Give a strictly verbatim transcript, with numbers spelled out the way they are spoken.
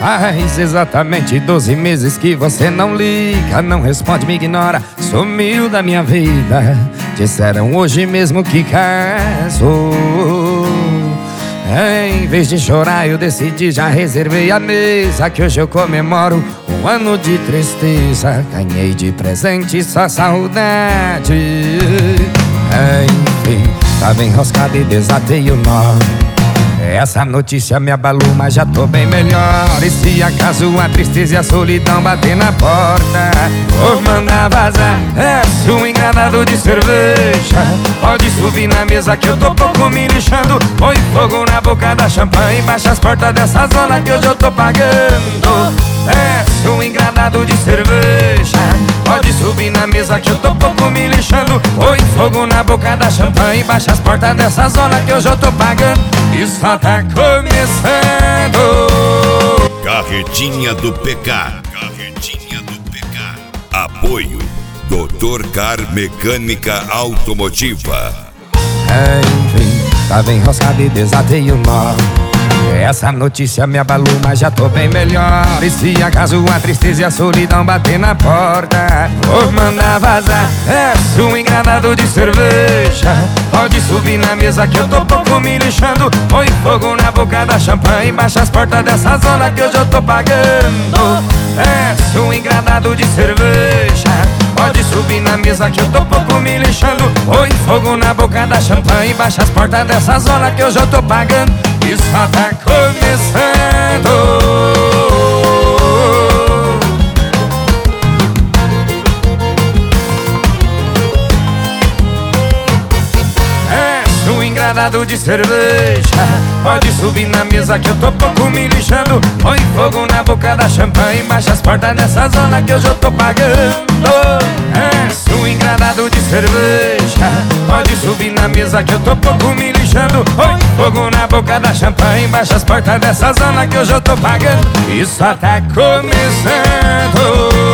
Faz exatamente doze meses que você não liga, não responde, me ignora, sumiu da minha vida. Disseram hoje mesmo que casou. Em vez de chorar eu decidi, já reservei a mesa, que hoje eu comemoro um ano de tristeza. Ganhei de presente só saudade. Enfim, tava enroscado e desatei o nó. Essa notícia me abalou, mas já tô bem melhor. E se acaso a tristeza e a solidão bater na porta, vou mandar vazar. É um engradado de cerveja, pode subir na mesa que eu tô pouco me lixando. Põe fogo na boca da champanhe, baixa as portas dessa zona que hoje eu tô pagando. É um engradado de cerveja, pode subir na mesa que eu tô pouco me lixando. Põe fogo na boca da champanhe, baixa as portas dessa zona que hoje eu tô pagando. E só tá começando. Carretinha do P K. Carretinha do P K. Apoio doutor Car Mecânica Automotiva. Enfim, tava enroscado e desatei o nó. Essa notícia me abalou, mas já tô bem melhor. E se acaso a tristeza e a solidão bater na porta, vou mandar vazar. É um engradado de cerveja, pode subir na mesa que eu tô pouco me lixando. Põe fogo na boca da champanhe, baixa as portas dessa zona que hoje eu tô pagando. É um engradado de cerveja, pode subir na mesa que eu tô pouco me lixando. Põe fogo na boca da champanhe, baixa as portas dessa zona que hoje eu tô pagando. E só tá começando. É um engradado de cerveja, pode subir na mesa que eu tô pouco me lixando. Põe fogo na boca da champanhe, baixa as portas dessa zona que hoje eu tô pagando. É um engradado de cerveja, pode subir na mesa que eu tô pouco me lixando. Põe fogo na boca da champanhe, baixa as portas dessa zona que hoje eu tô pagando. E só tá começando.